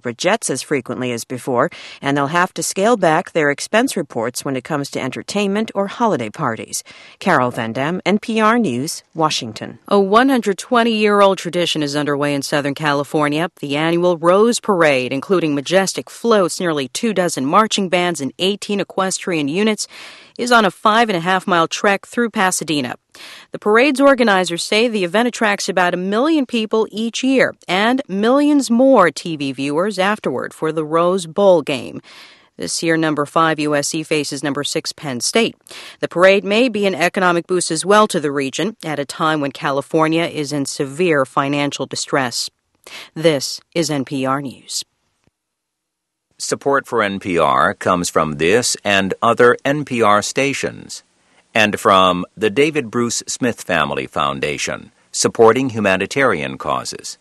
corporate jets as frequently as before, and they'll have to scale back their expense reports when it comes to entertainment or holiday parties. Carol Van Dam, NPR News, Washington. A 120-year-old tradition is underway in Southern California, the annual Rose Parade, including majestic floats, nearly 24 marching bands, and 18 equestrian units, is on a 5.5-mile trek through Pasadena. The parade's organizers say the event attracts about 1 million people each year and millions more TV viewers afterward for the Rose Bowl game. This year, number 5 USC faces number 6 Penn State. The parade may be an economic boost as well to the region at a time when California is in severe financial distress. This is NPR News. Support for NPR comes from this and other NPR stations, and from the David Bruce Smith Family Foundation, supporting humanitarian causes.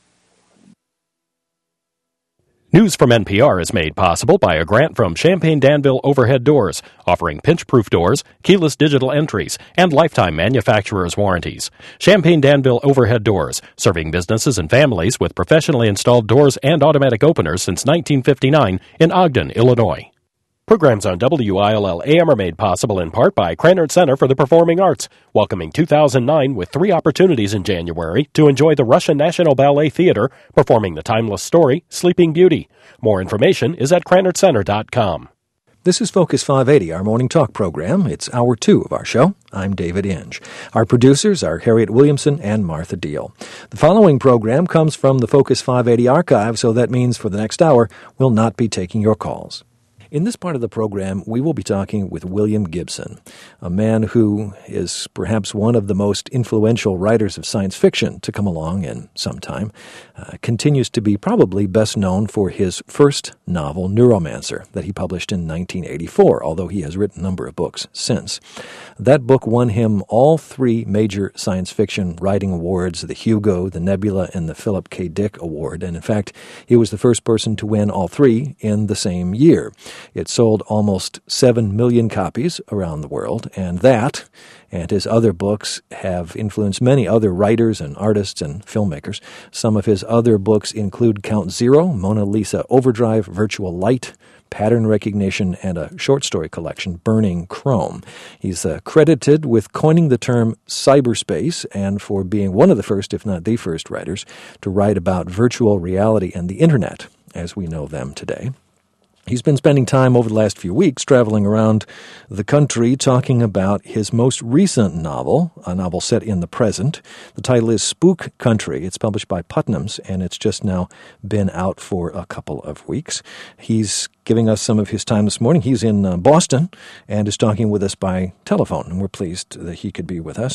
News from NPR is made possible by a grant from Champaign-Danville Overhead Doors, offering pinch-proof doors, keyless digital entries, and lifetime manufacturer's warranties. Champaign-Danville Overhead Doors, serving businesses and families with professionally installed doors and automatic openers since 1959 in Ogden, Illinois. Programs on WILL-AM are made possible in part by Krannert Center for the Performing Arts, welcoming 2009 with 3 opportunities in January to enjoy the Russian National Ballet Theater performing the timeless story, Sleeping Beauty. More information is at KrannertCenter.com. This is Focus 580, our morning talk program. It's hour 2 of our show. I'm David Inge. Our producers are Harriet Williamson and Martha Deal. The following program comes from the Focus 580 archive, so that means for the next hour, we'll not be taking your calls. In this part of the program, we will be talking with William Gibson, a man who is perhaps one of the most influential writers of science fiction to come along in some time. Continues to be probably best known for his first novel, Neuromancer, that he published in 1984, although he has written a number of books since. That book won him all 3 major science fiction writing awards, the Hugo, the Nebula, and the Philip K. Dick Award, and in fact, he was the first person to win all 3 in the same year. It sold almost 7 million copies around the world, and that and his other books have influenced many other writers and artists and filmmakers. Some of his other books include Count Zero, Mona Lisa Overdrive, Virtual Light, Pattern Recognition, and a short story collection, Burning Chrome. He's credited with coining the term cyberspace and for being one of the first, if not the first, writers to write about virtual reality and the Internet as we know them today. He's been spending time over the last few weeks traveling around the country talking about his most recent novel, a novel set in the present. The title is Spook Country. It's published by Putnam's, and it's just now been out for a couple of weeks. He's giving us some of his time this morning. He's in Boston and is talking with us by telephone, and we're pleased that he could be with us.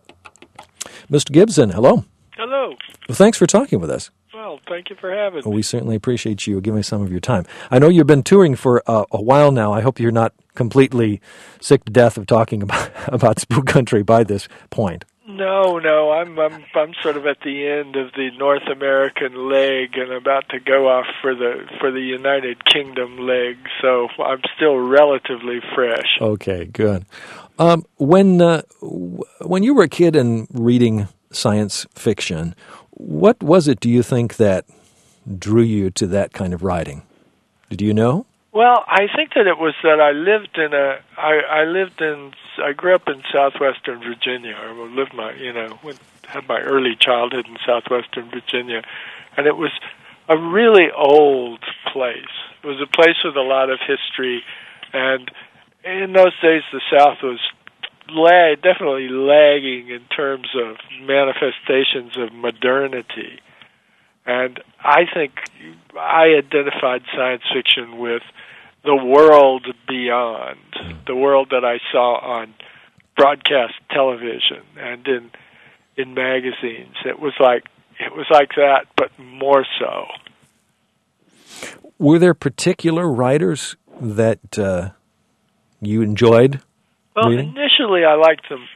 Mr. Gibson, hello. Hello. Well, thanks for talking with us. Well, thank you for having me. We certainly appreciate you giving us some of your time. I know you've been touring for a while now. I hope you're not completely sick to death of talking about Spook Country by this point. No, I'm sort of at the end of the North American leg and about to go off for the United Kingdom leg, so I'm still relatively fresh. Okay, good. When you were a kid and reading science fiction, what was it, do you think, that drew you to that kind of writing? Did you know? Well, I think that it was that I grew up in southwestern Virginia. I had my early childhood in southwestern Virginia, and it was a really old place. It was a place with a lot of history, and in those days the South was definitely lagging in terms of manifestations of modernity. And I think I identified science fiction with the world beyond, the world that I saw on broadcast television and in magazines. It was like that, but more so. Were there particular writers that you enjoyed? Well, reading? Initially I liked them.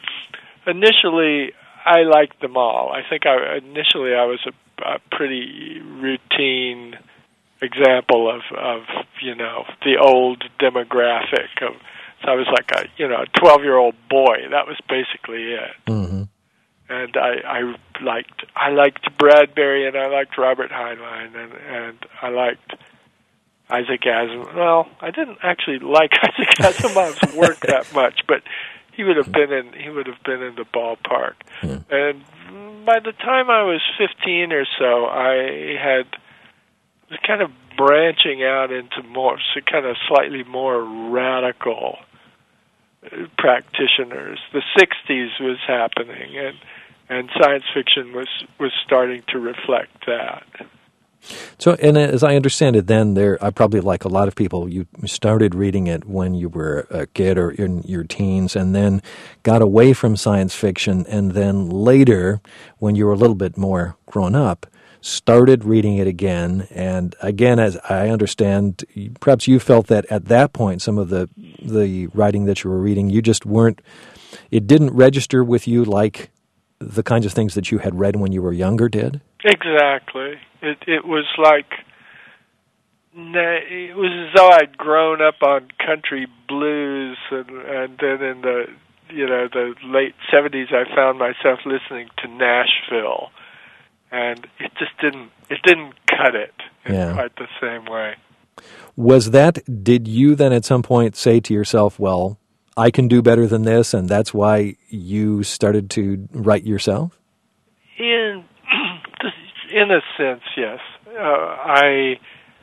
I liked them all. I think I was a pretty routine example of the old demographic. So I was like a 12-year-old boy. That was basically it. Mm-hmm. and I liked Bradbury, and I liked Robert Heinlein, and I liked Isaac Asimov. Well, I didn't actually like Isaac Asimov's work that much, but he would have been in the ballpark. And by the time I was 15 or so, I was kind of branching out into kind of slightly more radical practitioners. The 60s was happening, and science fiction was starting to reflect that. So, and as I understand it, then I probably, like a lot of people, you started reading it when you were a kid or in your teens, and then got away from science fiction, and then later, when you were a little bit more grown up, started reading it again. And again, as I understand, perhaps you felt that at that point, some of the writing that you were reading, you just it didn't register with you like the kinds of things that you had read when you were younger did? Exactly. It was like, it was as though I'd grown up on country blues, and then in the late 70s, I found myself listening to Nashville, and it just didn't cut it in quite the same way. Did you then at some point say to yourself, well, I can do better than this, and that's why you started to write yourself? In a sense, yes. I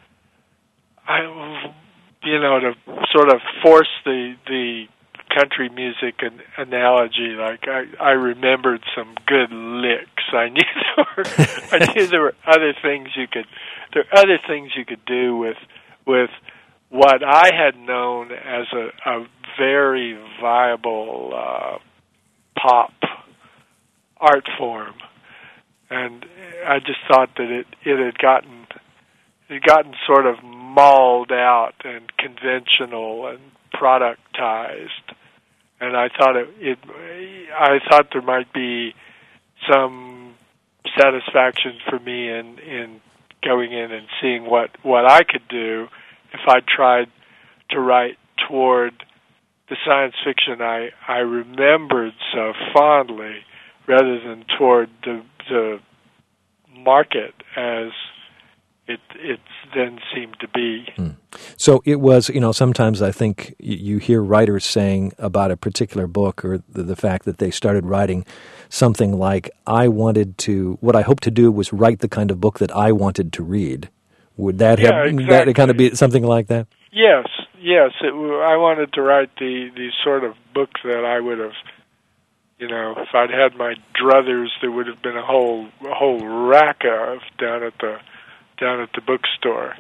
to sort of force the country music analogy, like I remembered some good licks. I knew there were other things you could do with what I had known as a very viable pop art form. And I just thought that it had gotten sort of mauled out and conventional and productized, and I thought there might be some satisfaction for me in going in and seeing what I could do if I tried to write toward the science fiction I remembered so fondly, rather than toward the market as it then seemed to be. So it was, sometimes I think you hear writers saying about a particular book or the fact that they started writing something like, what I hoped to do was write the kind of book that I wanted to read. Would that exactly. that kind of be something like that? Yes. I wanted to write the sort of book that I would have, if I'd had my druthers, there would have been a whole rack of down at the bookstore.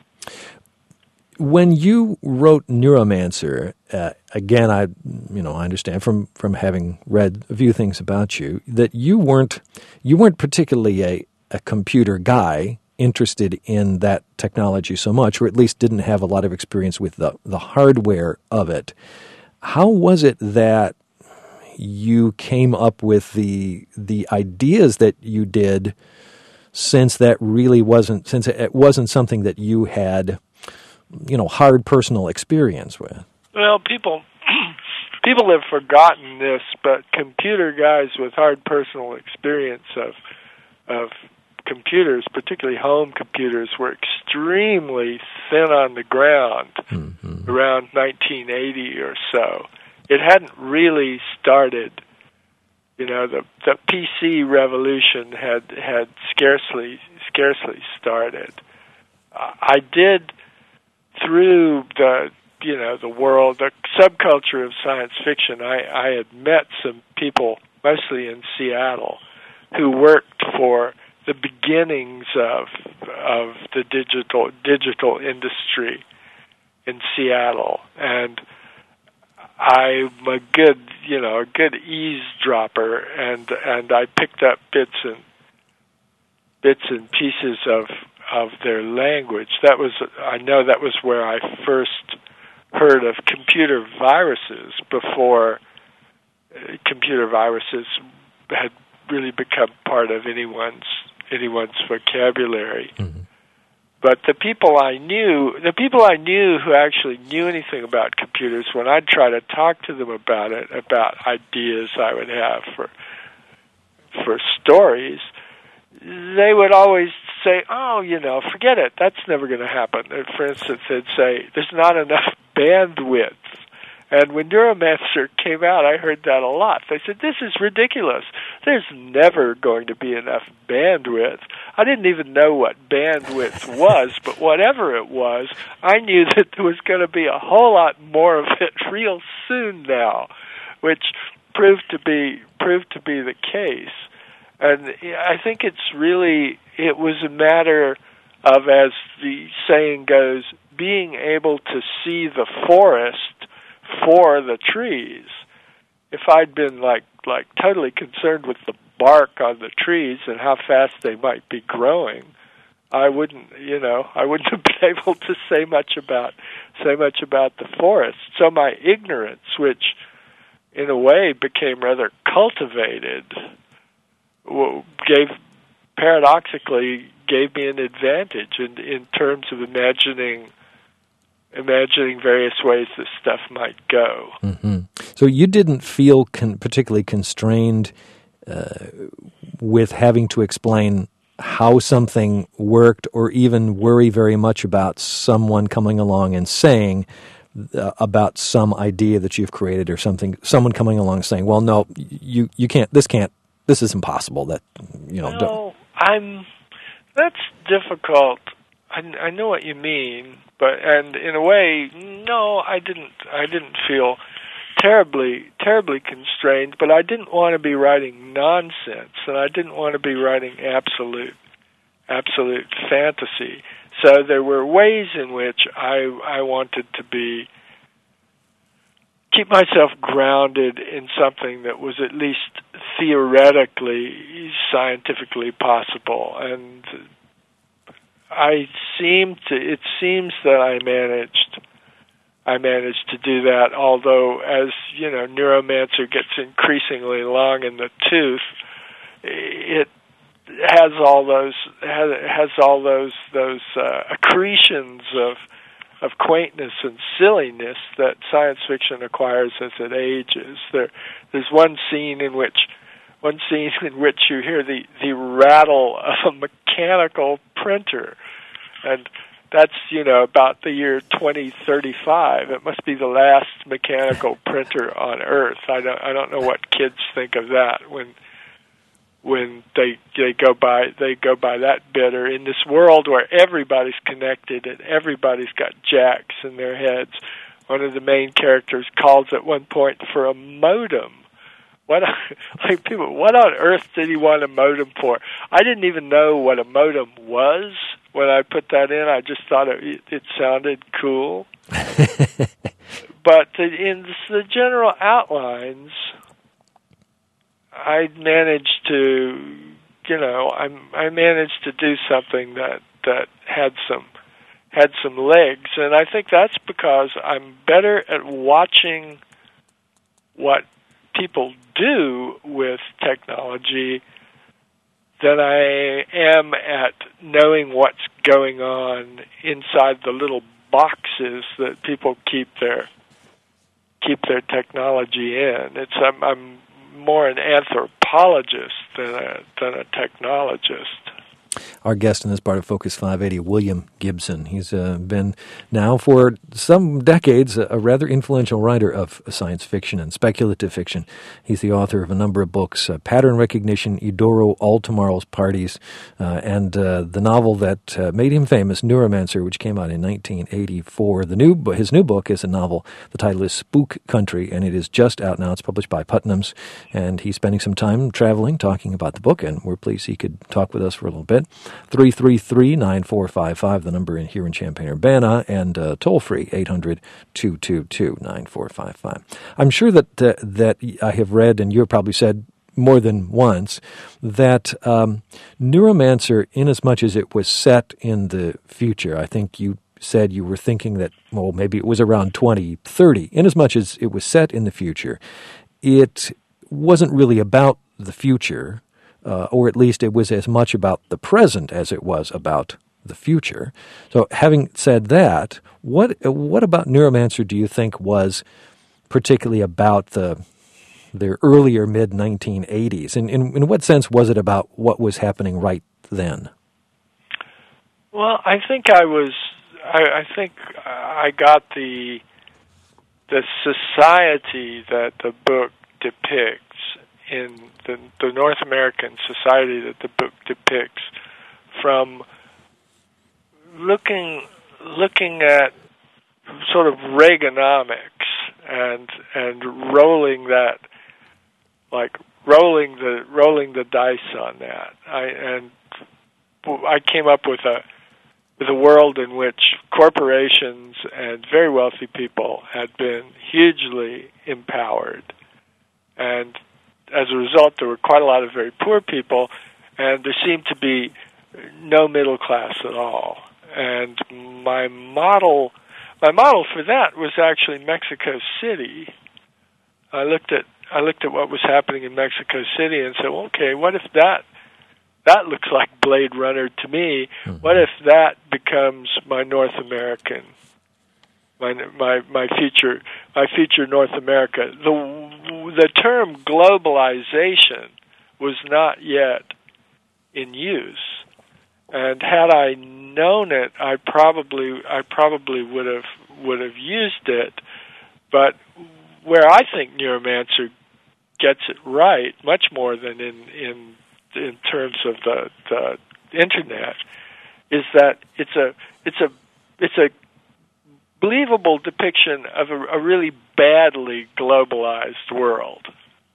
When you wrote Neuromancer, again, I understand from having read a few things about you that you weren't particularly a computer guy interested in that technology so much, or at least didn't have a lot of experience with the hardware of it. How was it that you came up with the ideas that you did, since it wasn't something that you had hard personal experience with? Well, people have forgotten this, but computer guys with hard personal experience of computers, particularly home computers, were extremely thin on the ground around 1980 or so. It hadn't really started. The PC revolution had scarcely started. I did, through the world, the subculture of science fiction, I had met some people, mostly in Seattle, who worked for the beginnings of the digital industry in Seattle, and I'm a good eavesdropper, and I picked up bits and pieces of their language. I know that was where I first heard of computer viruses, before computer viruses had really become part of anyone's vocabulary. Mm-hmm. But the people I knew who actually knew anything about computers, when I'd try to talk to them about it, about ideas I would have for stories, they would always say, oh, forget it, that's never going to happen. And for instance, they'd say, there's not enough bandwidth. And when Neuromancer came out, I heard that a lot. They said, this is ridiculous. There's never going to be enough bandwidth. I didn't even know what bandwidth was, but whatever it was, I knew that there was going to be a whole lot more of it real soon now, which proved to be the case. And I think it was a matter of, as the saying goes, being able to see the forest for the trees. If I'd been like totally concerned with the bark on the trees and how fast they might be growing, I wouldn't have been able to say much about the forest. So my ignorance, which in a way became rather cultivated, paradoxically gave me an advantage in terms of imagining various ways this stuff might go. Mm-hmm. So you didn't feel particularly constrained with having to explain how something worked, or even worry very much about someone coming along and saying about some idea that you've created or something. Someone coming along saying, "Well, no, you can't. This is impossible." That That's difficult. I know what you mean, and in a way, no, I didn't feel terribly constrained, but I didn't want to be writing nonsense, and I didn't want to be writing absolute fantasy. So there were ways in which I wanted to keep myself grounded in something that was at least theoretically, scientifically possible, and it seems that I managed to do that, although, as Neuromancer gets increasingly long in the tooth, it has all those accretions of quaintness and silliness that science fiction acquires as it ages. There's one scene in which you hear the rattle of a mechanical printer, and that's about the year 2035. It must be the last mechanical printer on Earth. I don't know what kids think of that when they go by that bit, or in this world where everybody's connected and everybody's got jacks in their heads. One of the main characters calls at one point for a modem. What on earth did he want a modem for? I didn't even know what a modem was when I put that in. I just thought it sounded cool. But in the general outlines, I managed to do something that had some legs, and I think that's because I'm better at watching what people do with technology than I am at knowing what's going on inside the little boxes that people keep their technology in. I'm more an anthropologist than a technologist. Our guest in this part of Focus 580, William Gibson. He's been now for some decades a rather influential writer of science fiction and speculative fiction. He's the author of a number of books, Pattern Recognition, Edoro, All Tomorrow's Parties, and the novel that made him famous, Neuromancer, which came out in 1984. His new book is a novel. The title is Spook Country, and it is just out now. It's published by Putnam's, and he's spending some time traveling, talking about the book, and we're pleased he could talk with us for a little bit. 333-9455, the number here in Champaign-Urbana, and toll-free, 800-222-9455. I'm sure that I have read, and you've probably said more than once, that Neuromancer, inasmuch as it was set in the future, I think you said you were thinking that, well, maybe it was around 2030. Inasmuch as it was set in the future, it wasn't really about the future, or at least it was as much about the present as it was about the future. So having said that, what about Neuromancer do you think was particularly about the the earlier mid-1980s. In what sense was it about what was happening right then? Well, I think I got the society that the book depicts in the North American society that the book depicts from looking at sort of Reaganomics and rolling the dice on that. I came up with a world in which corporations and very wealthy people had been hugely empowered, and as a result, there were quite a lot of very poor people, and there seemed to be no middle class at all. And my model for that was actually Mexico City. I looked at what was happening in Mexico City and said, well, okay, what if that looks like Blade Runner to me? Mm-hmm. What if that becomes my North American, my future North America? The term globalization was not yet in use, and had I known it, I probably would have used it. But where I think Neuromancer gets it right, much more than in terms of the internet, is that it's a believable depiction of a really badly globalized world.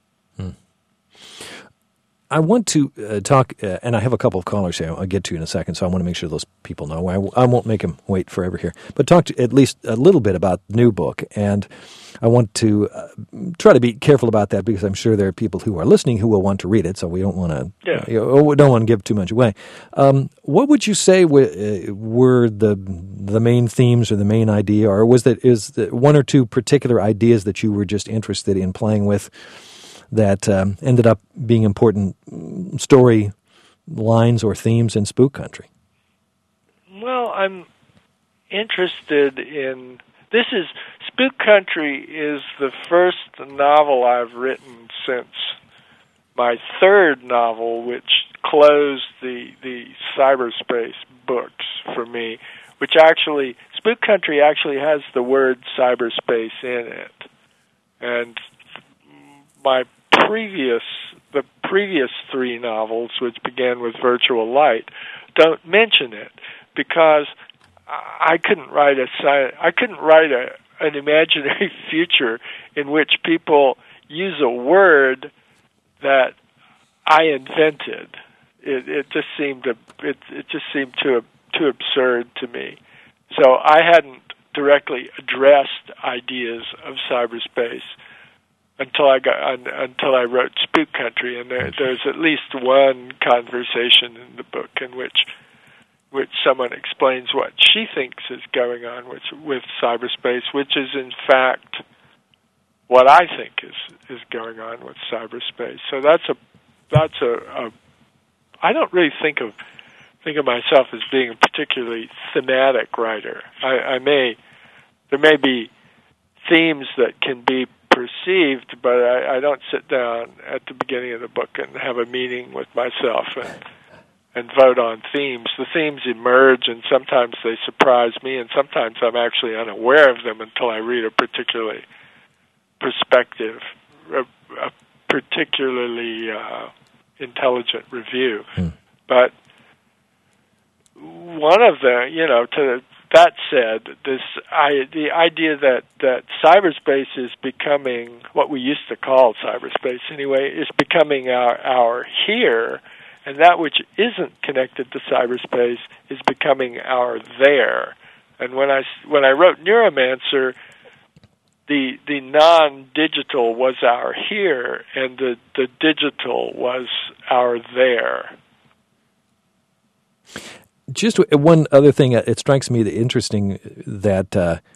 I want to talk, and I have a couple of callers here I'll get to in a second, so I want to make sure those people know. I won't make them wait forever here. But talk to at least a little bit about the new book, and I want to try to be careful about that because I'm sure there are people who are listening who will want to read it, so we don't want to don't want to give too much away. What would you say were the main themes or the main idea, or is one or two particular ideas that you were just interested in playing with that ended up being important story lines or themes in Spook Country? Well, I'm interested in... Spook Country is the first novel I've written since my third novel, which closed the cyberspace books for me, which actually... Spook Country actually has the word cyberspace in it. And the previous three novels, which began with Virtual Light, don't mention it because I couldn't write an imaginary future in which people use a word that I invented. It just seemed too absurd to me. So I hadn't directly addressed ideas of cyberspace until I wrote Spook Country, and there's at least one conversation in the book in which someone explains what she thinks is going on with cyberspace, which is in fact what I think is going on with cyberspace. So that's a I don't really think of myself as being a particularly thematic writer. There may be themes that can be perceived, but I don't sit down at the beginning of the book and have a meeting with myself and vote on themes. The themes emerge, and sometimes they surprise me, and sometimes I'm actually unaware of them until I read a particularly intelligent review. But one of the, that said, the idea that cyberspace is becoming what we used to call cyberspace anyway, is becoming our here, and that which isn't connected to cyberspace is becoming our there. And when I wrote Neuromancer, the non-digital was our here, and the digital was our there. Just one other thing, it strikes me interesting that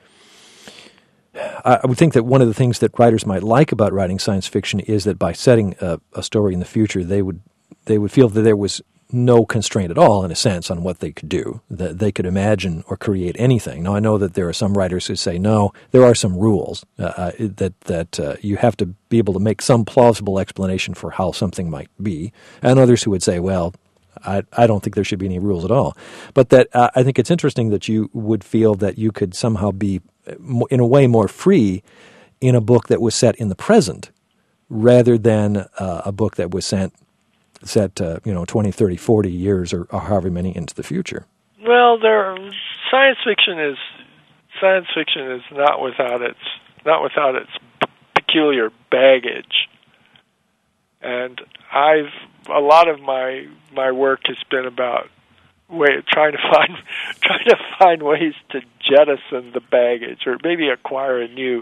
I would think that one of the things that writers might like about writing science fiction is that by setting a story in the future, they would feel that there was no constraint at all, in a sense, on what they could do, that they could imagine or create anything. Now, I know that there are some writers who say, no, there are some rules, that you have to be able to make some plausible explanation for how something might be, and others who would say, well, I don't think there should be any rules at all. But that I think it's interesting that you would feel that you could somehow be, in a way, more free in a book that was set in the present rather than a book that was set 20, 30, 40 years or however many into the future. Well, science fiction is not without its peculiar baggage, and a lot of my work has been about trying to find ways to jettison the baggage, or maybe acquire a new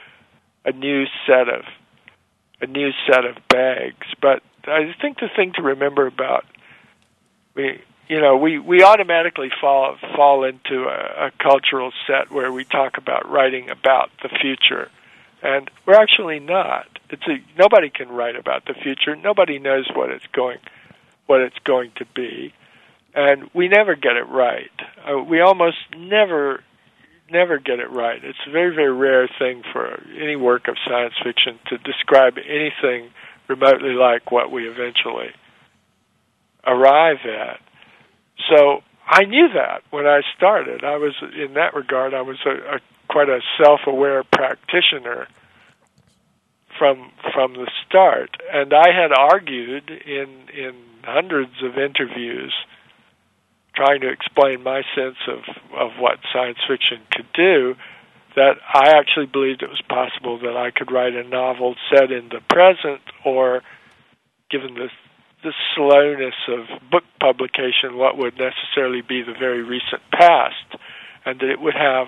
set of bags. But I think the thing to remember about we automatically fall into a cultural set where we talk about writing about the future, and we're actually not. Nobody can write about the future. Nobody knows what it's going to be, and we never get it right. We almost never get it right. It's a very, very rare thing for any work of science fiction to describe anything remotely like what we eventually arrive at. So I knew that when I started. I was, in that regard, I was quite a self-aware practitioner from the start, and I had argued in hundreds of interviews trying to explain my sense of what science fiction could do, that I actually believed it was possible that I could write a novel set in the present, or, given the slowness of book publication, what would necessarily be the very recent past, and that it would have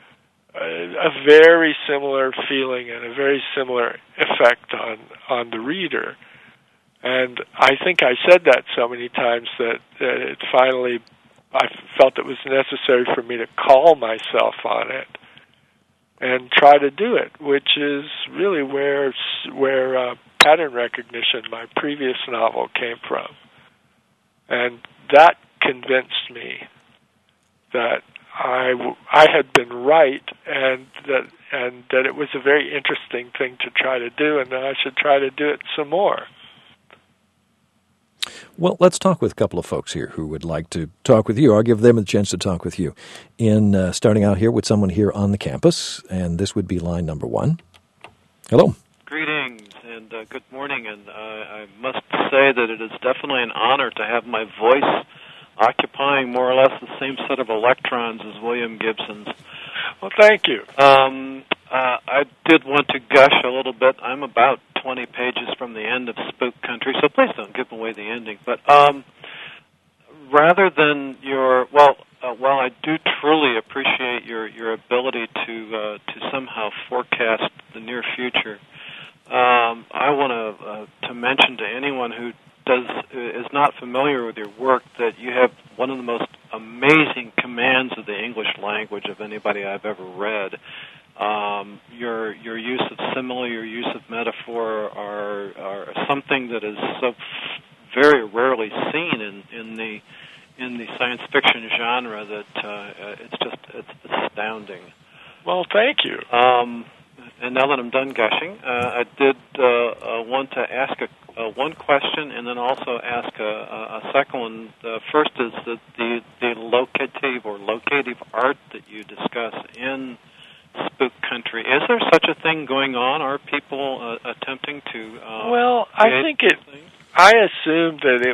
a very similar feeling and a very similar effect on the reader. And I think I said that so many times that it finally, I felt it was necessary for me to call myself on it and try to do it, which is really where pattern recognition, my previous novel, came from. And that convinced me that I had been right, and that it was a very interesting thing to try to do, and that I should try to do it some more. Well, let's talk with a couple of folks here who would like to talk with you. I'll give them a chance to talk with you. Starting out here with someone here on the campus, and this would be line number 1. Hello. Greetings and good morning, and I must say that it is definitely an honor to have my voice occupying more or less the same set of electrons as William Gibson's. Well, thank you. I did want to gush a little bit. I'm about 20 pages from the end of Spook Country, so please don't give away the ending. But rather than while I do truly appreciate your ability to somehow forecast the near future, I want to mention to anyone who is not familiar with your work that you have one of the most amazing commands of the English language of anybody I've ever read. Your use of simile, your use of metaphor are something that is so very rarely seen in the science fiction genre that it's astounding. Well, thank you. And now that I'm done gushing, I did want to ask one question and then also ask a second one. The first is that the locative art that you discuss in Spook Country. Is there such a thing going on? Are people attempting to? Well, I think I assumed that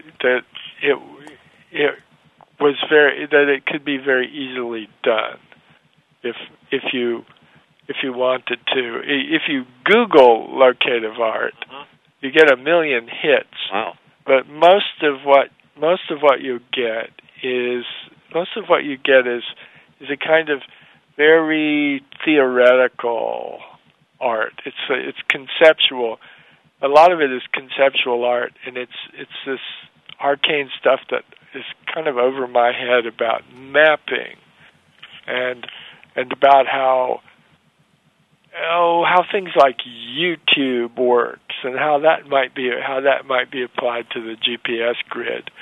it could be very easily done if you wanted to. If you Google locative art, you get 1 million hits. Wow! But most of what you get is a kind of very theoretical art. It's conceptual. A lot of it is conceptual art, and it's this arcane stuff that is kind of over my head about mapping and about how things like YouTube works and how that might be applied to the GPS grid.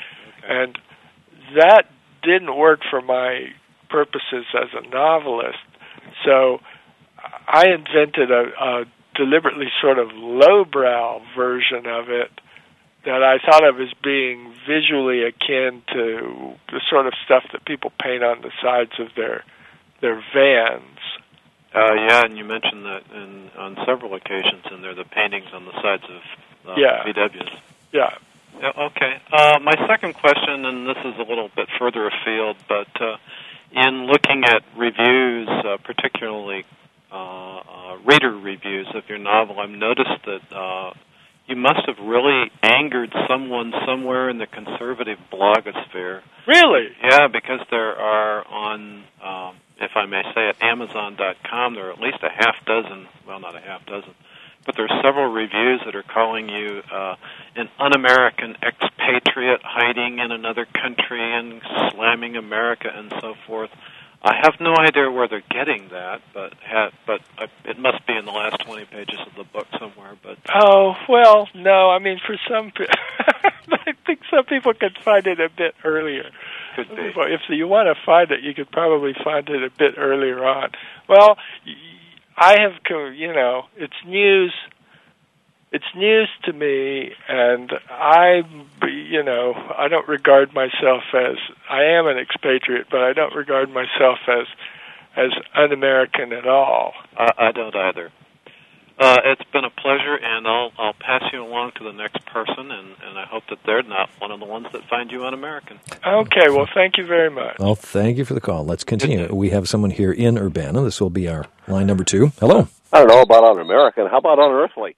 And that didn't work for my purposes as a novelist. So I invented a deliberately sort of lowbrow version of it that I thought of as being visually akin to the sort of stuff that people paint on the sides of their vans. Yeah, and you mentioned that on several occasions in there, the paintings on the sides of VWs. Yeah. Okay. My second question, and this is a little bit further afield, but in looking at reviews, particularly reader reviews of your novel, I've noticed that you must have really angered someone somewhere in the conservative blogosphere. Really? Yeah, because there are on, if I may say it, Amazon.com, there are at least a half dozen, well, not a half dozen, but there are several reviews that are calling you an un-American expatriate hiding in another country and slamming America and so forth. I have no idea where they're getting that, but it must be in the last 20 pages of the book somewhere. But oh, well, no. I mean, for some, I think some people could find it a bit earlier. Could be. If you want to find it, you could probably find it a bit earlier on. Well, I have, it's news. It's news to me, and I don't regard myself as, I am an expatriate, but I don't regard myself as un-American at all. I don't either. It's been a pleasure, and I'll pass you along to the next person, and I hope that they're not one of the ones that find you un-American. Okay, well, thank you very much. Well, thank you for the call. Let's continue. We have someone here in Urbana. This will be our line number 2. Hello. I don't know about un-American. How about unearthly?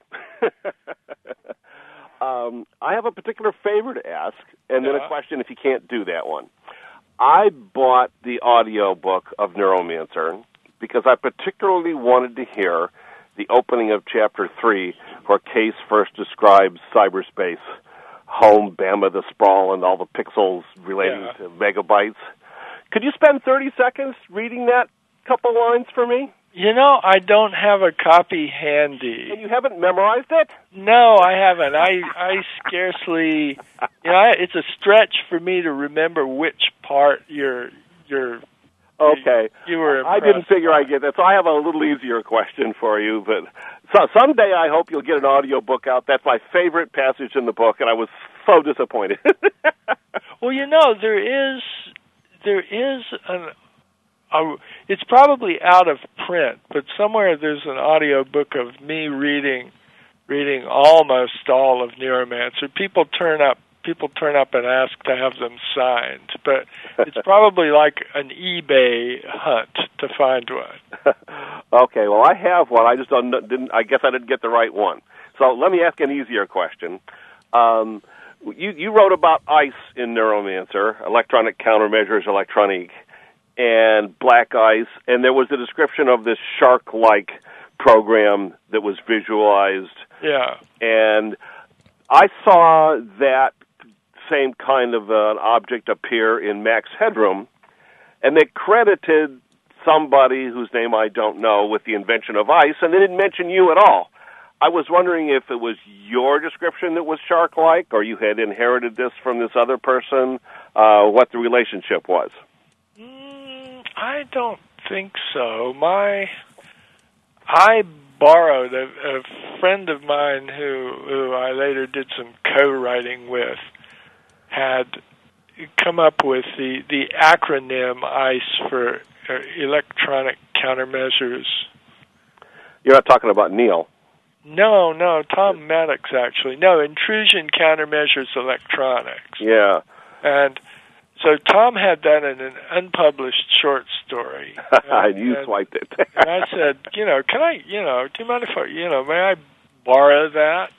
I have a particular favor to ask, and then a question if you can't do that one. I bought the audio book of Neuromancer because I particularly wanted to hear the opening of Chapter 3, where Case first describes cyberspace, home, Bama, the sprawl, and all the pixels relating to megabytes. Could you spend 30 seconds reading that couple lines for me? I don't have a copy handy. And you haven't memorized it? No, I haven't. I scarcely, it's a stretch for me to remember which part you're okay. You were I didn't figure I'd get that, so I have a little easier question for you. But someday I hope you'll get an audio book out. That's my favorite passage in the book, and I was so disappointed. Well, there is it's probably out of print, but somewhere there's an audio book of me reading almost all of Neuromancer. People turn up and ask to have them signed, but it's probably like an eBay hunt to find one. Okay, well, I have one. I just I guess I didn't get the right one. So let me ask an easier question. You wrote about ICE in Neuromancer, Electronic Countermeasures Electronique, and Black Ice, and there was a description of this shark-like program that was visualized. Yeah. And I saw that same kind of an object appear in Max Headroom, and they credited somebody whose name I don't know with the invention of ICE, and they didn't mention you at all. I was wondering if it was your description that was shark-like, or you had inherited this from this other person, what the relationship was. I don't think so. I borrowed a friend of mine who I later did some co-writing with had come up with the acronym ICE for Electronic Countermeasures. You're not talking about Neil. No, Tom Maddox, actually. No, Intrusion Countermeasures Electronics. Yeah. And so Tom had that in an unpublished short story. And you swiped it. And I said, can I, do you mind if I, may I borrow that?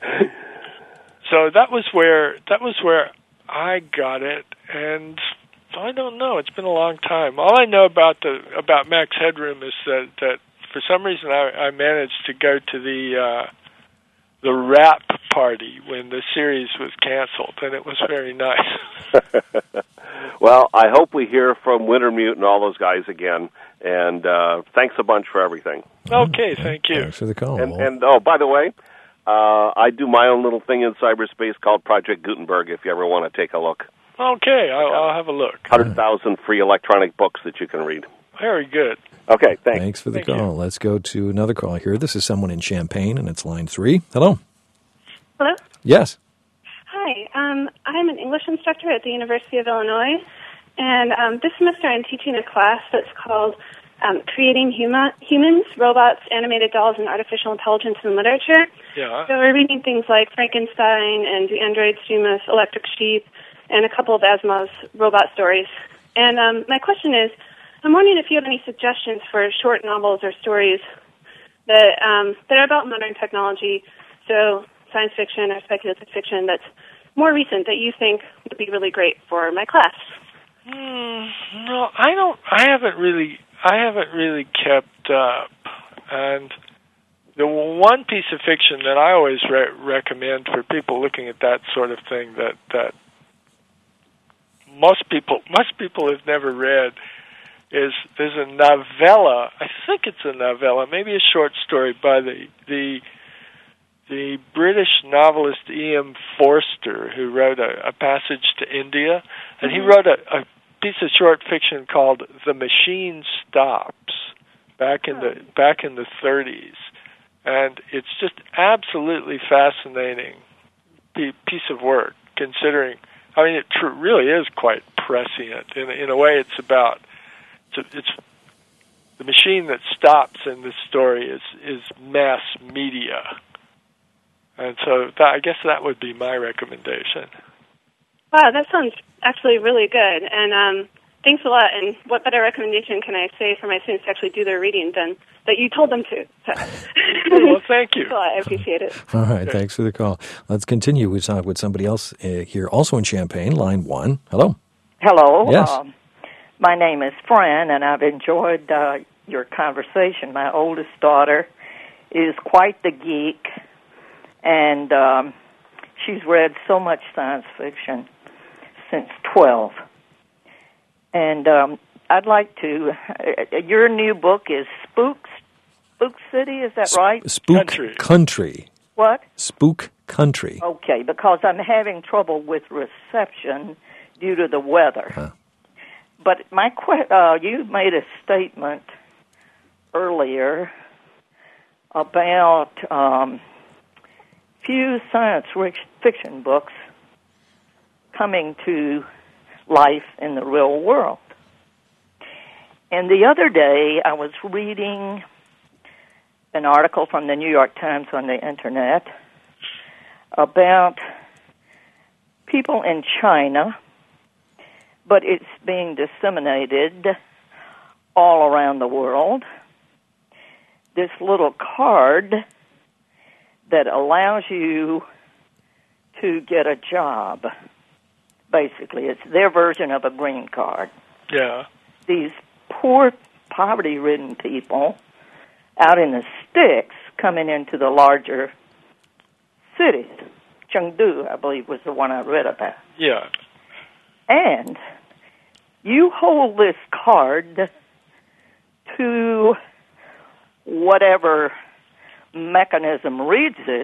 So that was where I got it, and I don't know. It's been a long time. All I know about Max Headroom is that for some reason I managed to go to the wrap party when the series was canceled, and it was very nice. Well, I hope we hear from Wintermute and all those guys again, and thanks a bunch for everything. Okay, thank you. Thanks for the call. And by the way, I do my own little thing in cyberspace called Project Gutenberg, if you ever want to take a look. Okay, I'll have a look. 100,000 free electronic books that you can read. Very good. Okay, thanks. Thanks for the Thank call. you. Let's go to another call here. This is someone in Champaign, and it's line 3. Hello. Hello? Yes. Hi. I'm an English instructor at the University of Illinois, and this semester I'm teaching a class that's called Creating Humans, Robots, Animated Dolls, and Artificial Intelligence in Literature. Yeah. So we're reading things like Frankenstein and The Android Sumus, Electric Sheep, and a couple of Asimov's robot stories. And my question is, I'm wondering if you have any suggestions for short novels or stories that are about modern technology, so science fiction or speculative fiction that's more recent that you think would be really great for my class. No, I don't. I haven't really kept up. And the one piece of fiction that I always recommend for people looking at that sort of thing that most people have never read is there's a novella. I think it's a novella, maybe a short story by the British novelist E.M. Forster, who wrote a Passage to India, and he wrote a piece of short fiction called The Machine Stops back in the 30s, and it's just absolutely fascinating piece of work. Considering, I mean, it really is quite prescient in a way. It's about it's the machine that stops in this story is mass media. And so I guess that would be my recommendation. Wow, that sounds actually really good. And thanks a lot. And what better recommendation can I say for my students to actually do their reading than that you told them to? So. Well, thank you. Thanks a lot. I appreciate it. All right, thanks for the call. Let's continue. We talk with somebody else here, also in Champaign, line 1. Hello. Hello. Yes. My name is Fran, and I've enjoyed your conversation. My oldest daughter is quite the geek, and she's read so much science fiction since 12. And I'd like to, your new book is Spook City, is that right? Spook Country. What? Spook Country. Okay, because I'm having trouble with reception due to the weather. Huh. But you made a statement earlier about few science fiction books coming to life in the real world. And the other day, I was reading an article from the New York Times on the Internet about people in China, but it's being disseminated all around the world. This little card that allows you to get a job. Basically, it's their version of a green card. Yeah. These poor, poverty-ridden people out in the sticks coming into the larger cities. Chengdu, I believe, was the one I read about. Yeah. And you hold this card to whatever mechanism reads it,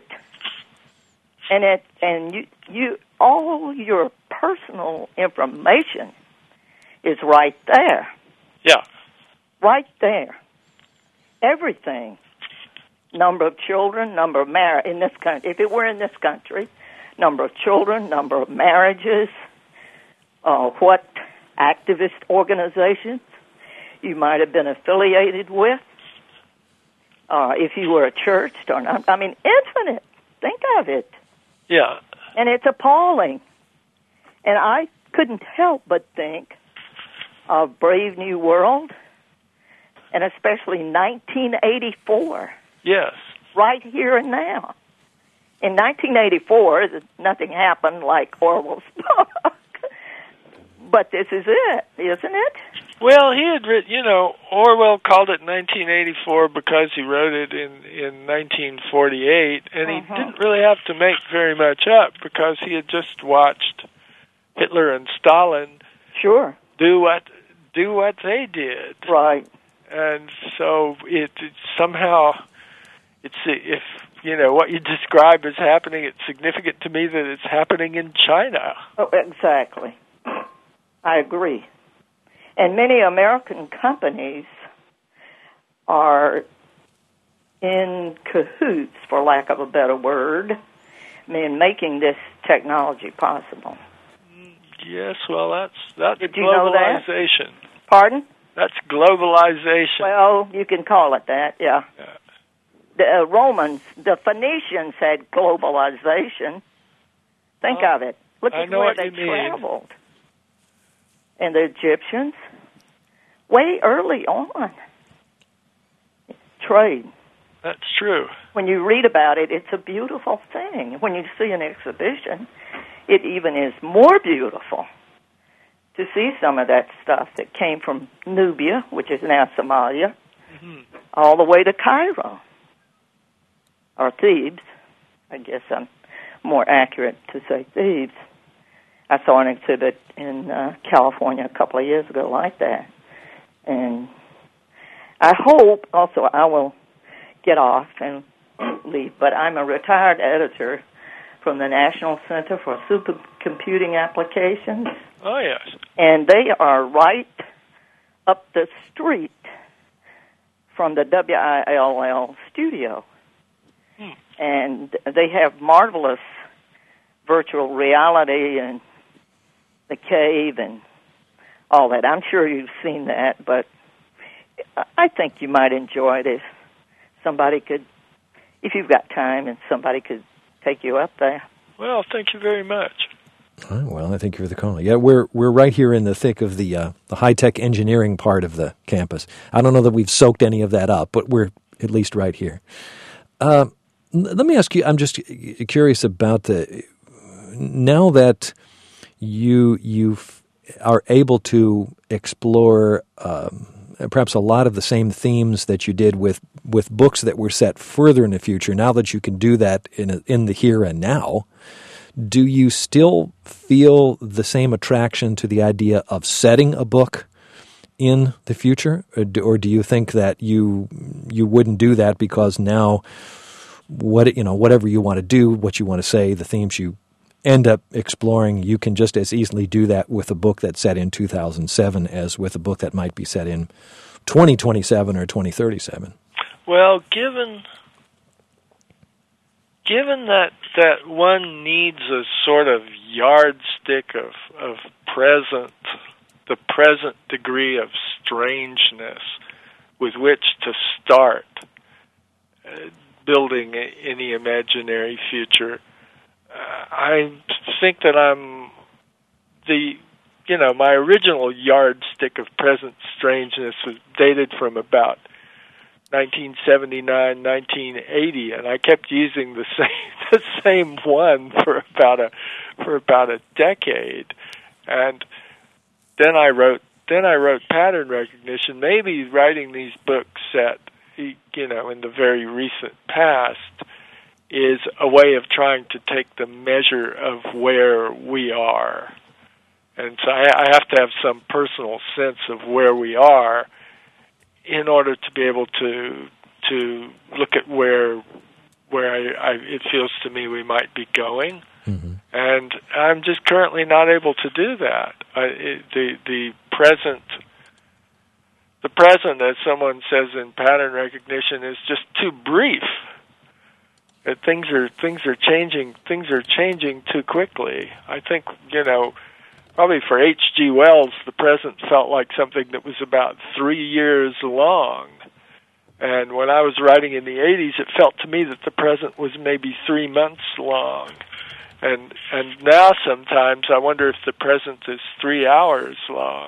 and you all your personal information is right there. Yeah. Right there. Everything. Number of children, number of marriages in this country. If it were in this country, number of children, number of marriages, what activist organizations you might have been affiliated with, if you were a church or not. I mean, infinite. Think of it. Yeah. And it's appalling. And I couldn't help but think of Brave New World, and especially 1984. Yes. Right here and now. In 1984, nothing happened like Orwell's book. But this is it, isn't it? Well, he had written, Orwell called it 1984 because he wrote it in 1948, and he didn't really have to make very much up because he had just watched Hitler and Stalin do what they did. Right. And so it somehow, if what you describe as happening, it's significant to me that it's happening in China. Oh, exactly. I agree. And many American companies are in cahoots, for lack of a better word, in making this technology possible. Yes, well, that's Did you know that? globalization. Pardon? That's globalization. Well, you can call it that, yeah. The Romans, the Phoenicians had globalization. Think of it. Look at where they traveled. And the Egyptians, way early on, trade. That's true. When you read about it, it's a beautiful thing. When you see an exhibition, it even is more beautiful to see some of that stuff that came from Nubia, which is now Somalia, all the way to Cairo, or Thebes. I guess I'm more accurate to say Thebes. I saw an exhibit in California a couple of years ago like that. And I hope, also, I will get off and leave, but I'm a retired editor from the National Center for Supercomputing Applications. Oh, yes. And they are right up the street from the WILL studio. And they have marvelous virtual reality and the cave and all that. I'm sure you've seen that, but I think you might enjoy it if somebody could, if you've got time and somebody could take you up there. Well, thank you very much. All right, well, I thank you for the call. Yeah, we're right here in the thick of the high-tech engineering part of the campus. I don't know that we've soaked any of that up, but we're at least right here. Let me ask you, I'm just curious about now that you are able to explore perhaps a lot of the same themes that you did with books that were set further in the future, now that you can do that in the here and now, do you still feel the same attraction to the idea of setting a book in the future, or do you think that you wouldn't do that because now whatever you want to do, what you want to say, the themes you end up exploring, you can just as easily do that with a book that's set in 2007 as with a book that might be set in 2027 or 2037? Well, given that one needs a sort of yardstick of the present degree of strangeness with which to start building any imaginary future, I think that my original yardstick of present strangeness was dated from about 1979, 1980, and I kept using the same one for about a decade. And then I wrote pattern recognition. Maybe writing these books set, in the very recent past, is a way of trying to take the measure of where we are. And so I have to have some personal sense of where we are in order to be able to look at where it feels to me we might be going. Mm-hmm. And I'm just currently not able to do that. The present, as someone says in pattern recognition, is just too brief. Things are changing too quickly. I think, probably for H.G. Wells, the present felt like something that was about 3 years long. And when I was writing in the 80s, it felt to me that the present was maybe 3 months long. And now sometimes I wonder if the present is 3 hours long.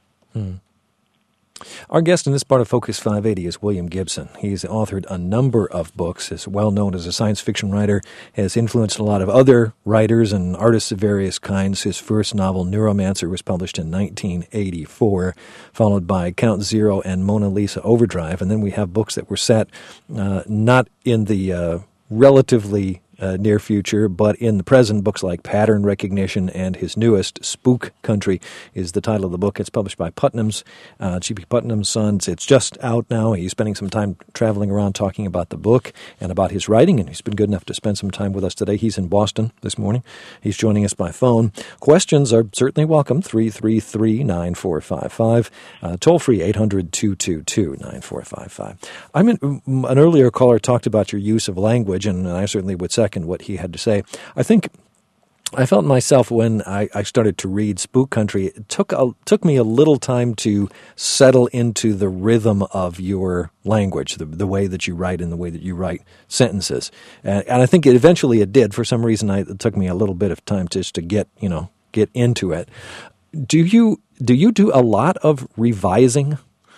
Our guest in this part of Focus 580 is William Gibson. He's authored a number of books, is well known as a science fiction writer, has influenced a lot of other writers and artists of various kinds. His first novel, Neuromancer, was published in 1984, followed by Count Zero and Mona Lisa Overdrive. And then we have books that were set not in the relatively near future, but in the present, books like Pattern Recognition and his newest, Spook Country, is the title of the book. It's published by Putnam's, G.P. Putnam's Sons. It's just out now. He's spending some time traveling around talking about the book and about his writing, and he's been good enough to spend some time with us today. He's in Boston this morning. He's joining us by phone. Questions are certainly welcome, 333-9455, toll-free 800-222-9455. An earlier caller talked about your use of language, and I certainly would second what he had to say. I think I felt myself when I started to read Spook Country, it took me a little time to settle into the rhythm of your language, the way that you write and the way that you write sentences. And I think eventually it did. For some reason, it took me a little bit of time just to get into it. Do you do a lot of revising?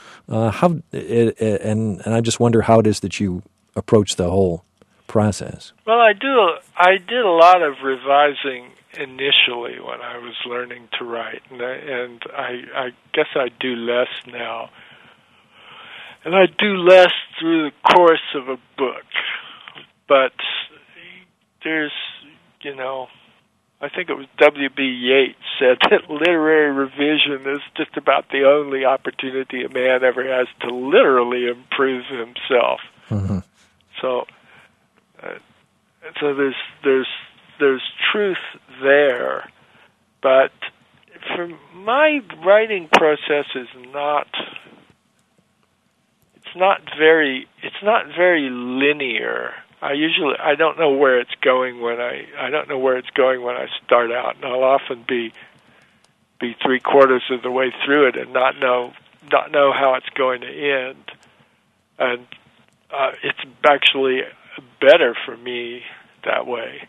And I just wonder how it is that you approach the whole process. Well, I did a lot of revising initially when I was learning to write, and I guess I do less now. And I do less through the course of a book. But there's, I think it was W.B. Yeats said that literary revision is just about the only opportunity a man ever has to literally improve himself. Mm-hmm. So there's truth there, but for my writing process is not very linear. I don't know where it's going when I start out, and I'll often be 3/4 of the way through it and not know how it's going to end, and it's actually better for me that way,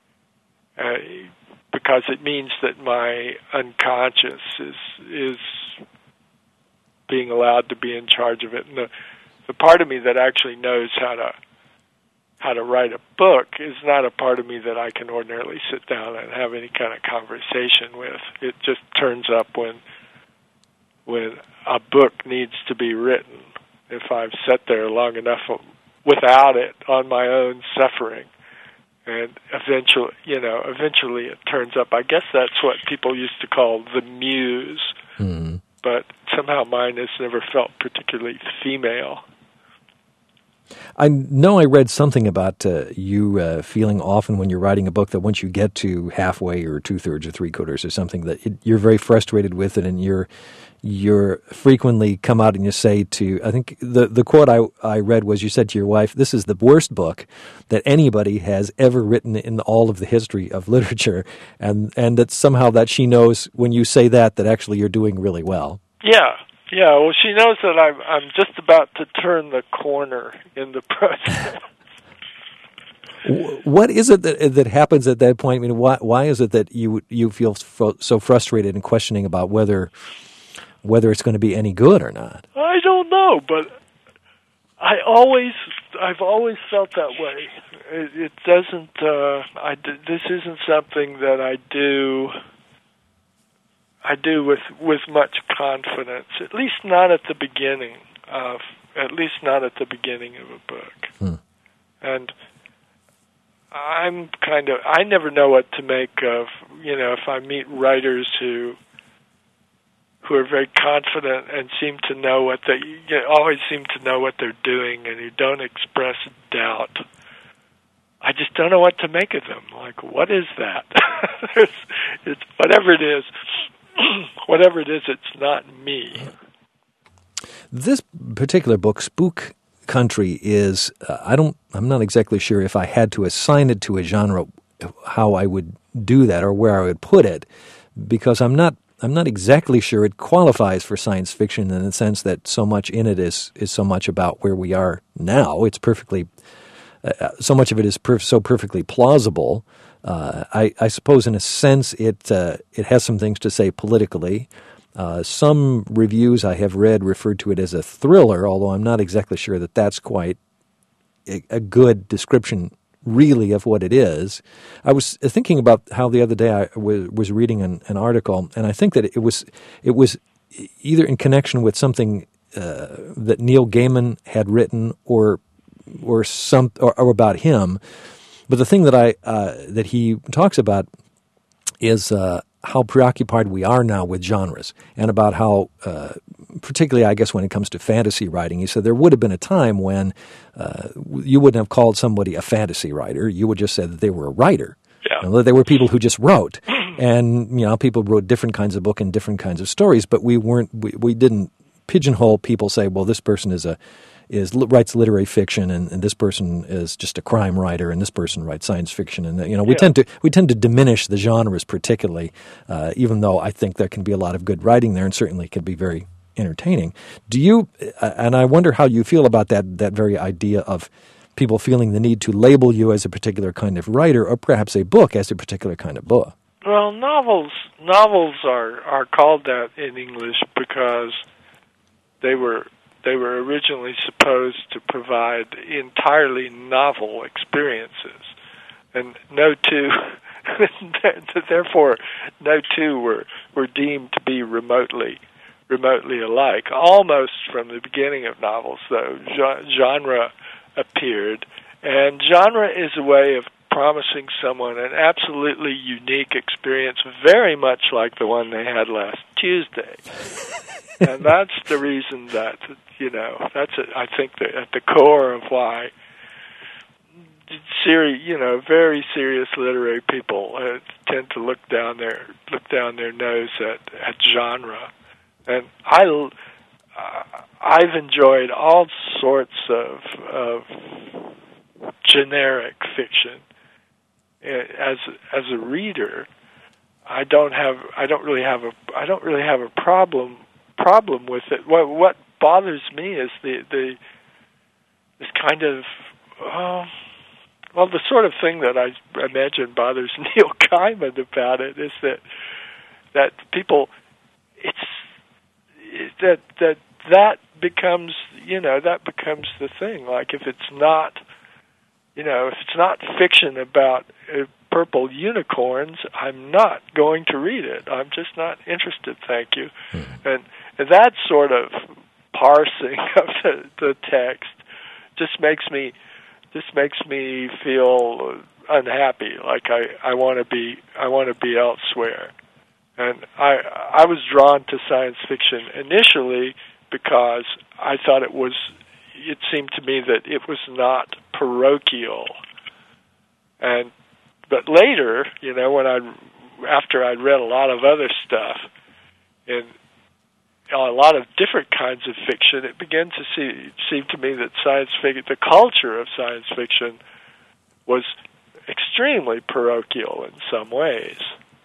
because it means that my unconscious is being allowed to be in charge of it. And the part of me that actually knows how to write a book is not a part of me that I can ordinarily sit down and have any kind of conversation with. It just turns up when a book needs to be written. If I've sat there long enough without it on my own suffering, and eventually it turns up. I guess that's what people used to call the muse, but somehow mine has never felt particularly female. I know I read something about you feeling often when you're writing a book that once you get to halfway or 2/3 or 3/4 or something that you're very frustrated with it, and you're frequently come out and you say to, I think the quote I read was, you said to your wife, "This is the worst book that anybody has ever written in all of the history of literature," and that somehow that she knows when you say that actually you're doing really well. Yeah. Well, she knows that I'm just about to turn the corner in the process. What is it that happens at that point? I mean, why is it that you feel so frustrated and questioning about whether it's going to be any good or not? I don't know, but I've always felt that way. It doesn't. This isn't something that I do with much confidence. At least not at the beginning of a book. And I never know what to make of, if I meet writers who are very confident and always seem to know what they're doing and who don't express doubt. I just don't know what to make of them. Like, what is that? It's whatever it is. Whatever it is, it's not me. This particular book, Spook Country, is I'm not exactly sure if I had to assign it to a genre, how I would do that or where I would put it, because I'm not exactly sure it qualifies for science fiction in the sense that so much in it is so much about where we are now. It's perfectly so much of it is so perfectly plausible. I suppose in a sense it has some things to say politically. Some reviews I have read referred to it as a thriller, although I'm not exactly sure that that's quite a good description really of what it is. I was thinking about how the other day I was reading an article, and I think that it was either in connection with something that Neil Gaiman had written or about him, But the thing that he talks about is how preoccupied we are now with genres, and about how, particularly I guess when it comes to fantasy writing, he said there would have been a time when you wouldn't have called somebody a fantasy writer. You would just say that they were a writer. Yeah. You know, they were people who just wrote. And, you know, people wrote different kinds of book and different kinds of stories, but we didn't pigeonhole people, say, well, this person writes literary fiction, and this person is just a crime writer, and this person writes science fiction, and you know we tend to diminish the genres, particularly, even though I think there can be a lot of good writing there, and certainly can be very entertaining. Do you? And I wonder how you feel about that very idea of people feeling the need to label you as a particular kind of writer, or perhaps a book as a particular kind of book. Well, novels are called that in English because they were originally supposed to provide entirely novel experiences, and therefore no two were deemed to be remotely alike. Almost from the beginning of novels, though, genre appeared, and genre is a way of promising someone an absolutely unique experience, very much like the one they had last Tuesday. And that's the reason that, you know, I think that at the core of why very serious literary people tend to look down their nose at genre. And I've enjoyed all sorts of generic fiction. As a reader, I don't really have a problem with it. What bothers me is this kind of the sort of thing that I imagine bothers Neil Gaiman about it is that people that becomes the thing. Like if it's not fiction about purple unicorns, I'm not going to read it. I'm just not interested, thank you. And that sort of parsing of the text just makes me feel unhappy, like I want to be elsewhere. And I was drawn to science fiction initially because I thought it seemed to me that it was not parochial. But later, after I'd read a lot of other stuff and a lot of different kinds of fiction, it began to seem to me that science fiction, the culture of science fiction, was extremely parochial in some ways.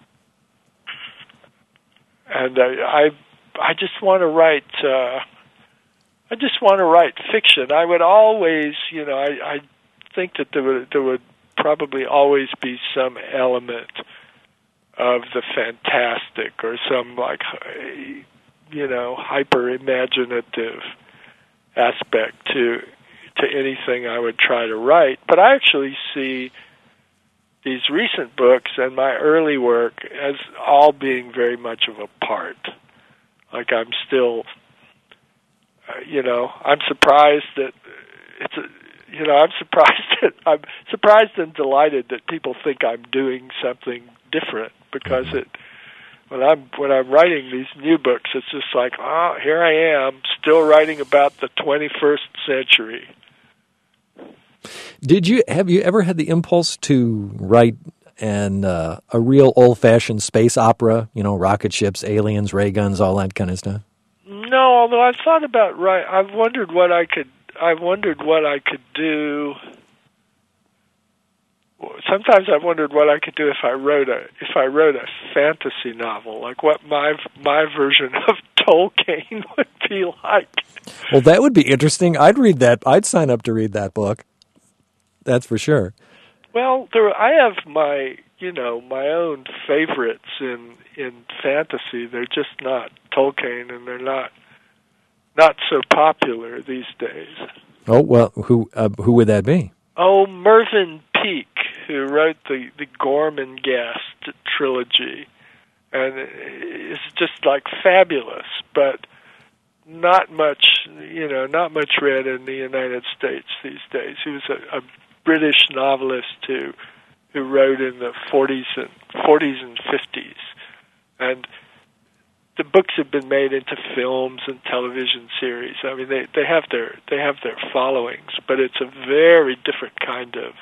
And I just want to write. I just want to write fiction. I would always, I think that there would probably always be some element of the fantastic or some hyper imaginative aspect to anything I would try to write. But I actually see these recent books and my early work as all being very much of a part. Like I'm still, I'm surprised that I'm surprised and delighted that people think I'm doing something different, because when I'm writing these new books, it's just like, here I am, still writing about the 21st century. Have you ever had the impulse to write a real old-fashioned space opera? Rocket ships, aliens, ray guns, all that kind of stuff. No, although I've thought about I've wondered what I could do. Sometimes I've wondered what I could do if I wrote a fantasy novel, like what my version of Tolkien would be like. Well, that would be interesting. I'd read that. I'd sign up to read that book. That's for sure. Well, I have my own favorites in fantasy. They're just not Tolkien, and they're not so popular these days. Oh, well, who would that be? Oh, Mervyn Peake, who wrote the Gormenghast trilogy, and it's just like fabulous, but not much read in the United States these days. He was a British novelists who wrote in the 40s and 50s, and the books have been made into films and television series. I mean, they have their followings, but it's a very different kind of.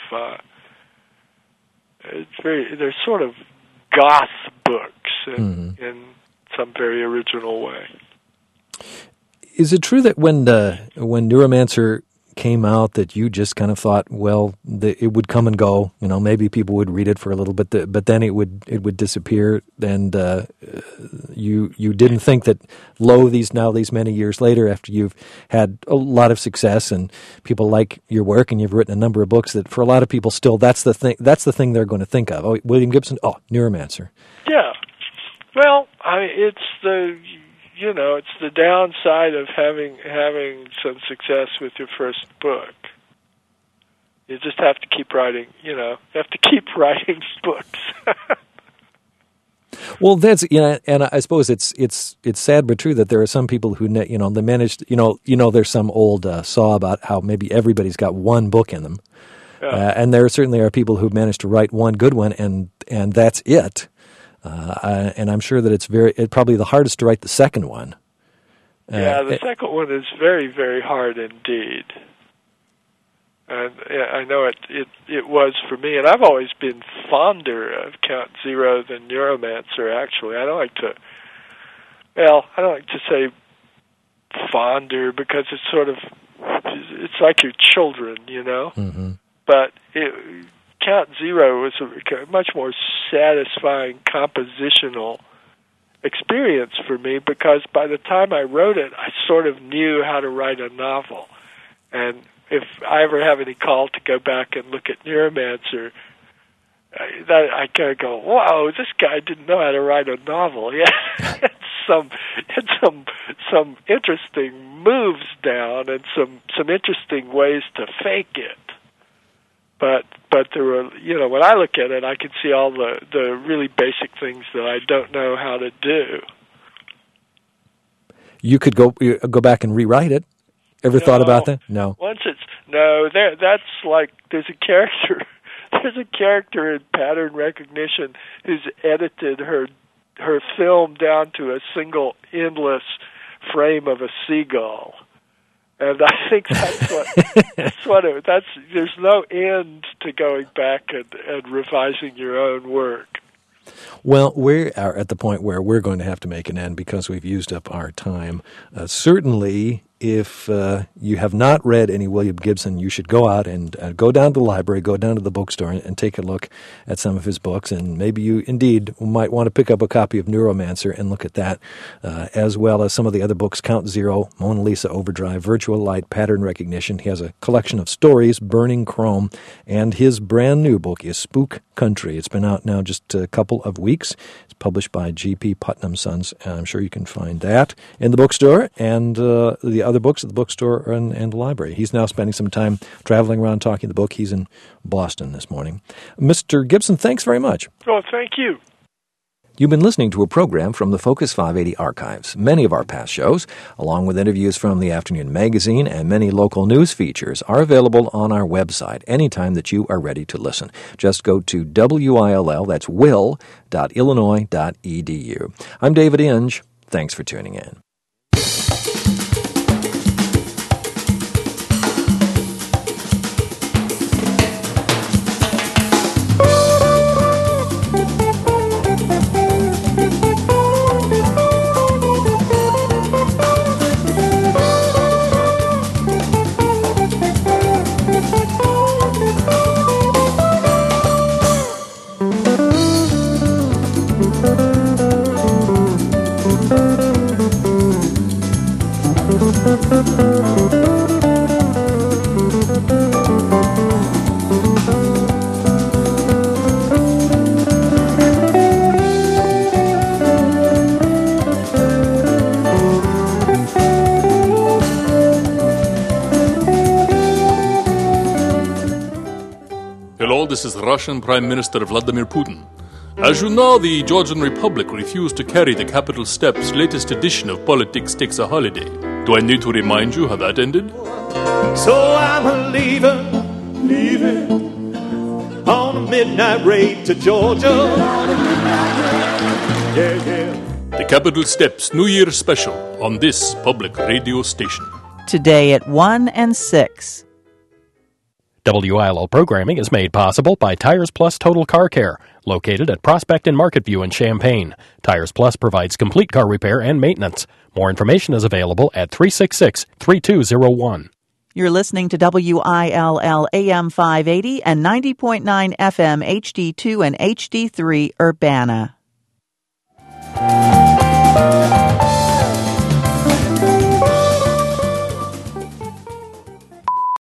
They're sort of goth books in some very original way. Is it true that when Neuromancer came out that you just kind of thought, well, it would come and go, maybe people would read it for a little bit, but then it would disappear, and you didn't think that these many years later, after you've had a lot of success and people like your work and you've written a number of books, that for a lot of people still that's the thing they're going to think of. Oh, William Gibson, Neuromancer. Yeah. Well, it's the downside of having some success with your first book. You just have to keep writing. You have to keep writing books. Well, that's and I suppose it's sad but true that there are some people who they managed. There's some old saw about how maybe everybody's got one book in them, and there certainly are people who've managed to write one good one, and that's it. And I'm sure that it's probably the hardest to write the second one. The second one is very, very hard indeed. And I know it was for me, and I've always been fonder of Count Zero than Neuromancer, actually. I don't like to say fonder, because it's like your children, Mm-hmm. But Count Zero was a much more satisfying compositional experience for me, because by the time I wrote it, I sort of knew how to write a novel. And if I ever have any call to go back and look at Neuromancer, I kind of go, "Wow, this guy didn't know how to write a novel." Yeah, had some interesting moves down and some interesting ways to fake it. But there were, when I look at it, I can see all the really basic things that I don't know how to do. You could go back and rewrite it. Ever thought about that? No. That's like there's a character in Pattern Recognition who's edited her film down to a single endless frame of a seagull. And I think there's no end to going back and revising your own work. Well, we are at the point where we're going to have to make an end because we've used up our time. Certainly, if you have not read any William Gibson, you should go out and go down to the library, go down to the bookstore, and take a look at some of his books. And maybe you indeed might want to pick up a copy of Neuromancer and look at that, as well as some of the other books, Count Zero, Mona Lisa Overdrive, Virtual Light, Pattern Recognition. He has a collection of stories, Burning Chrome, and his brand new book is Spook Country. It's been out now just a couple of weeks. It's published by G.P. Putnam Sons, and I'm sure you can find that in the bookstore and the other books at the bookstore and the library. He's now spending some time traveling around talking the book. He's in Boston this morning. Mr. Gibson, thanks very much. Oh, thank you. You've been listening to a program from the Focus 580 archives. Many of our past shows, along with interviews from the Afternoon Magazine and many local news features, are available on our website anytime that you are ready to listen. Just go to WILL, that's will.illinois.edu. I'm David Inge. Thanks for tuning in. Hello, this is Russian Prime Minister Vladimir Putin. As you know, the Georgian Republic refused to carry the capital steps' latest edition of Politics Takes a Holiday. Do I need to remind you how that ended? So I'm a leaving leaving on a midnight raid to Georgia. Yeah, yeah. The Capitol Steps New Year Special on this public radio station. Today at 1 and 6. WILO programming is made possible by Tires Plus Total Car Care, located at Prospect and Market View in Champaign. Tires Plus provides complete car repair and maintenance. More information is available at 366-3201. You're listening to WILL AM 580 and 90.9 FM HD2 and HD3 Urbana.